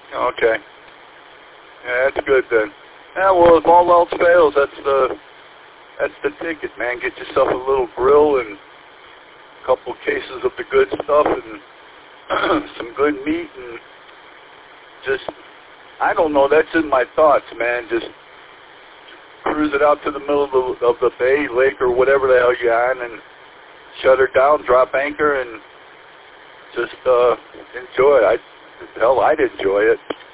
Okay. Yeah, that's good then. Yeah, well, if all else fails, that's the ticket, man. Get yourself a little grill and a couple cases of the good stuff and some good meat and just, I don't know, that's in my thoughts, man. Just cruise it out to the middle of the bay, lake, or whatever the hell you're on, and shut her down, drop anchor, and just enjoy it. Hell, I'd enjoy it.